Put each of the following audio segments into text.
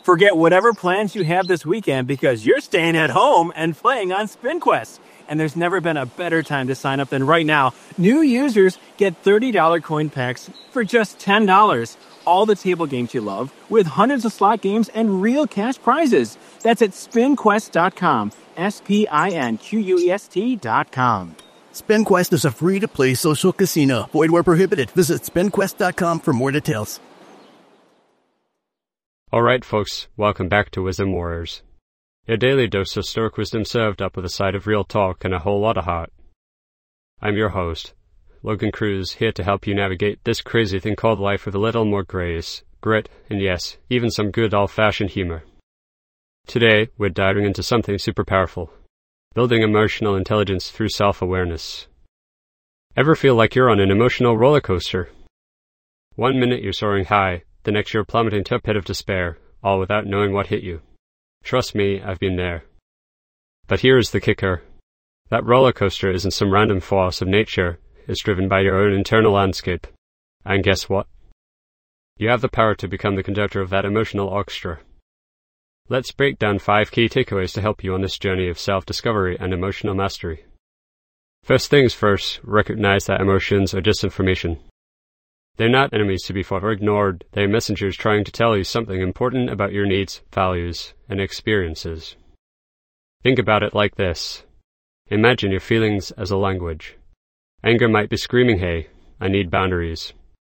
Forget whatever plans you have this weekend because you're staying at home and playing on SpinQuest. And there's never been a better time to sign up than right now. New users get $30 coin packs for just $10. All the table games you love with hundreds of slot games and real cash prizes. That's at spinquest.com. SPINQUEST.com. SpinQuest is a free-to-play social casino. Void where prohibited. Visit spinquest.com for more details. Alright folks, welcome back to Wisdom Warriors. Your daily dose of Stoic wisdom served up with a side of real talk and a whole lot of heart. I'm your host, Logan Cruz, here to help you navigate this crazy thing called life with a little more grace, grit, and yes, even some good old-fashioned humor. Today, we're diving into something super powerful. Building emotional intelligence through self-awareness. Ever feel like you're on an emotional roller coaster? 1 minute you're soaring high, the next you're plummeting to a pit of despair, all without knowing what hit you. Trust me, I've been there. But here's the kicker. That roller coaster isn't some random force of nature, it's driven by your own internal landscape. And guess what? You have the power to become the conductor of that emotional orchestra. Let's break down 5 key takeaways to help you on this journey of self-discovery and emotional mastery. First things first, recognize that emotions are just information. They're not enemies to be fought or ignored, they're messengers trying to tell you something important about your needs, values, and experiences. Think about it like this. Imagine your feelings as a language. Anger might be screaming, hey, I need boundaries.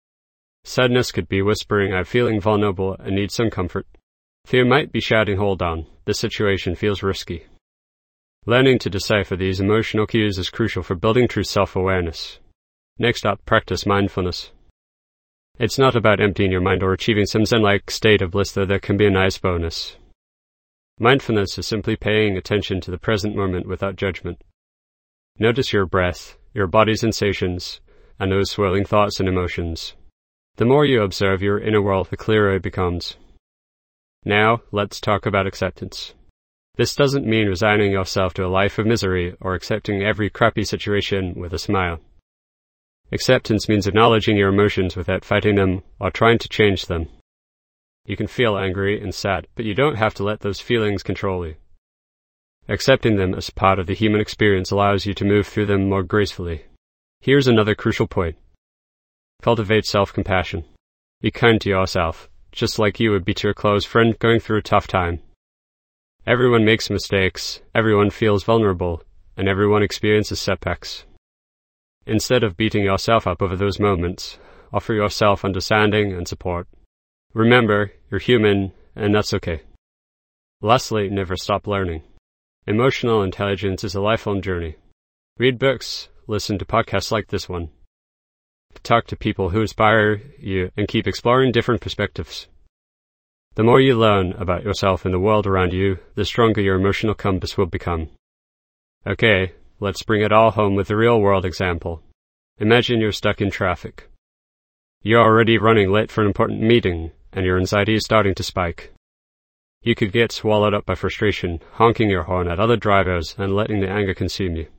Sadness could be whispering, I'm feeling vulnerable and need some comfort. Fear might be shouting, hold on, this situation feels risky. Learning to decipher these emotional cues is crucial for building true self-awareness. Next up, practice mindfulness. It's not about emptying your mind or achieving some zen-like state of bliss, though that can be a nice bonus. Mindfulness is simply paying attention to the present moment without judgment. Notice your breath, your body's sensations, and those swirling thoughts and emotions. The more you observe your inner world, the clearer it becomes. Now, let's talk about acceptance. This doesn't mean resigning yourself to a life of misery or accepting every crappy situation with a smile. Acceptance means acknowledging your emotions without fighting them or trying to change them. You can feel angry and sad, but you don't have to let those feelings control you. Accepting them as part of the human experience allows you to move through them more gracefully. Here's another crucial point. Cultivate self-compassion. Be kind to yourself, just like you would be to a close friend going through a tough time. Everyone makes mistakes, everyone feels vulnerable, and everyone experiences setbacks. Instead of beating yourself up over those moments, offer yourself understanding and support. Remember, you're human, and that's okay. Lastly, never stop learning. Emotional intelligence is a lifelong journey. Read books, listen to podcasts like this one. Talk to people who inspire you, and keep exploring different perspectives. The more you learn about yourself and the world around you, the stronger your emotional compass will become. Okay, let's bring it all home with a real-world example. Imagine you're stuck in traffic. You're already running late for an important meeting, and your anxiety is starting to spike. You could get swallowed up by frustration, honking your horn at other drivers and letting the anger consume you.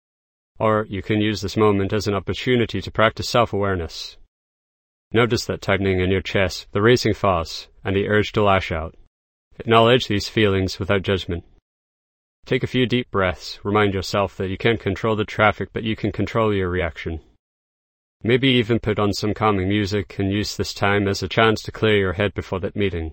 Or you can use this moment as an opportunity to practice self-awareness. Notice that tightening in your chest, the racing thoughts, and the urge to lash out. Acknowledge these feelings without judgment. Take a few deep breaths, remind yourself that you can't control the traffic, but you can control your reaction. Maybe even put on some calming music and use this time as a chance to clear your head before that meeting.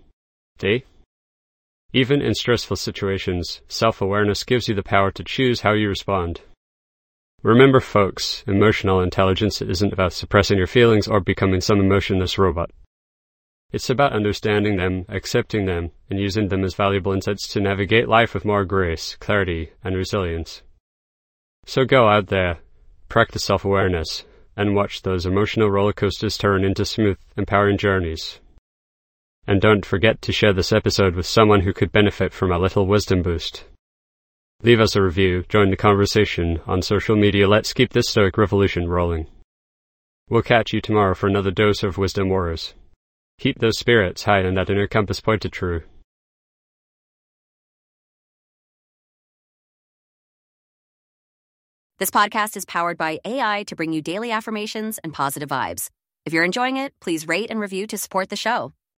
Even in stressful situations, self-awareness gives you the power to choose how you respond. Remember folks, emotional intelligence isn't about suppressing your feelings or becoming some emotionless robot. It's about understanding them, accepting them, and using them as valuable insights to navigate life with more grace, clarity, and resilience. So go out there, practice self-awareness, and watch those emotional roller coasters turn into smooth, empowering journeys. And don't forget to share this episode with someone who could benefit from a little wisdom boost. Leave us a review, join the conversation on social media. Let's keep this stoic revolution rolling. We'll catch you tomorrow for another dose of Wisdom Warriors. Keep those spirits high and that inner compass pointed true. This podcast is powered by AI to bring you daily affirmations and positive vibes. If you're enjoying it, please rate and review to support the show.